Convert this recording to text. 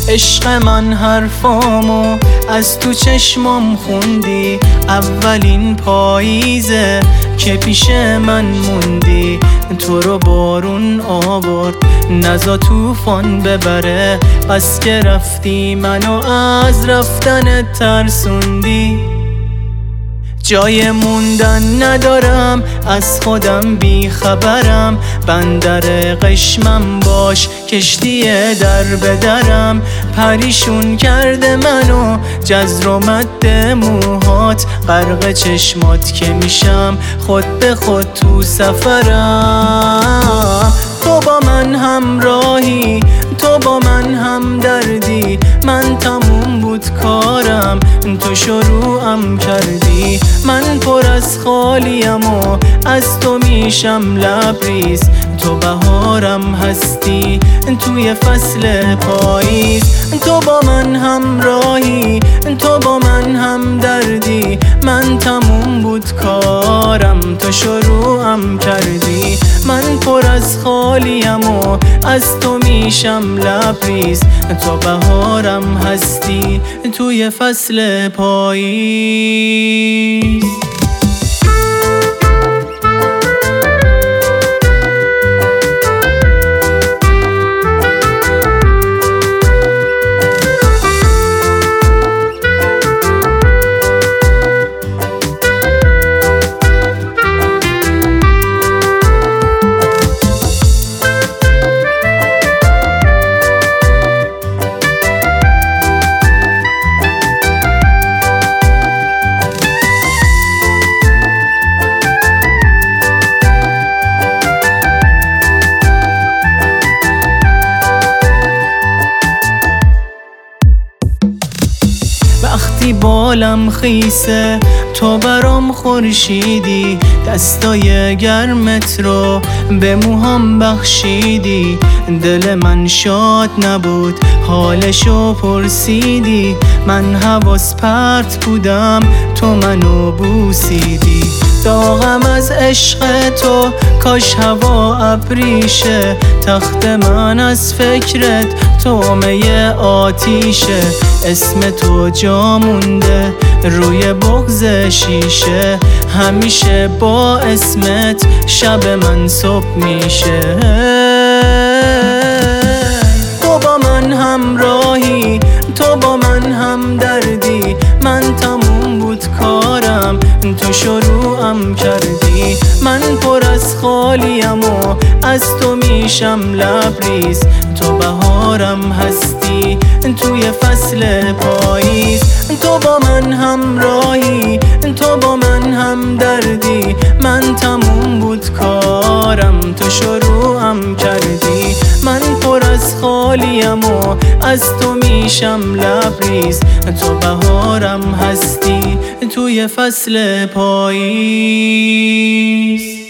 عشق من حرفامو از تو چشمام خوندی، اولین پاییزه که پیش من موندی. تو رو بارون آورد نزا طوفان ببره، بس که رفتی منو از رفتن ترسوندی. جای موندن ندارم، از خودم بی خبرم، بندر قشمم باش کشتی در به درم. پریشون کرده منو جزر و مد موهات، غرق چشمات که میشم خود به خود تو سفرم. تو با من همراهی، تو با من همدردی، من تموم بود کارم تو شروعم کردی. من پر از خالیم و از تو میشم لبریز، تو بهارم هستی توی فصل پاییز. تو با من همراهی، تو با من همدردی، من تموم بود کارم تو شروعم کردی. من پر از خالیم و از تو میشم لبریز، تو بهارم هستی توی فصل پاییز. وقتی بالم خیسه تو برام خورشیدی، دستای گرمت رو به موهام بخشیدی. دل من شاد نبود حالشو پرسیدی، من حواس پرت بودم تو منو بوسیدی. داغم از عشق تو کاش هوا ابریشه، تخت من از فکرت طعمه آتیشه. اسم تو جا مونده روی بغض شیشه، همیشه با اسمت شب من صبح میشه. تو با من همراهی، تو با من همدردی، من تموم بود کارم تو شروعم کردی. من پر از خالیم و از تو میشم لبریز، تو بهارم هستی توی فصل پاییز. تو با من همراهی، تو با من همدردی، من تموم بود کارم تو شروعم کردی. من پر از خالیم و از تو میشم لبریز، تو بهارم هستی توی فصل پاییز.